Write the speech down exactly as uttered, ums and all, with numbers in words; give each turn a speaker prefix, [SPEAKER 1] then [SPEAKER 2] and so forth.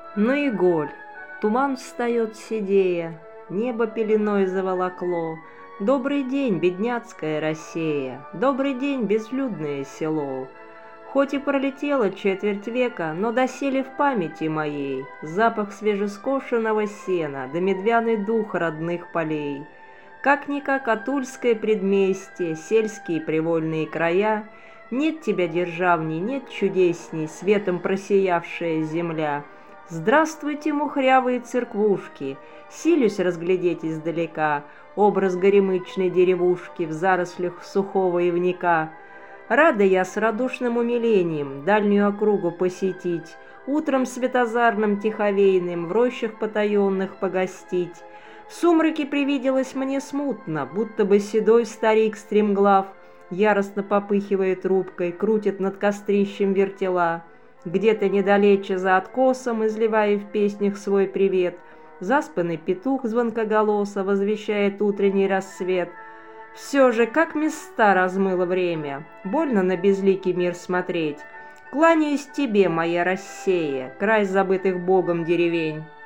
[SPEAKER 1] Ну и голь, туман встает седея, небо пеленой заволокло. Добрый день, бедняцкая Россия, добрый день, безлюдное село. Хоть и пролетела четверть века, но доселе в памяти моей запах свежескошенного сена да медвяный дух родных полей. Как-никак от Тульское предместье, сельские привольные края, нет тебя державней, нет чудесней, светом просиявшая земля. Здравствуйте, мухрявые церквушки, силюсь разглядеть издалека образ горемычной деревушки в зарослях сухого ивника. Рада я с радушным умилением дальнюю округу посетить, утром светозарным тиховейным в рощах потаенных погостить. В сумраке привиделось мне смутно, будто бы седой старик стремглав, яростно попыхивая трубкой, крутит над кострищем вертела. Где-то недалече за откосом, изливая в песнях свой привет, заспанный петух звонкоголосо возвещает утренний рассвет. Все же, как места размыло время, больно на безликий мир смотреть. Кланяюсь тебе, моя Россия, край забытых Богом деревень.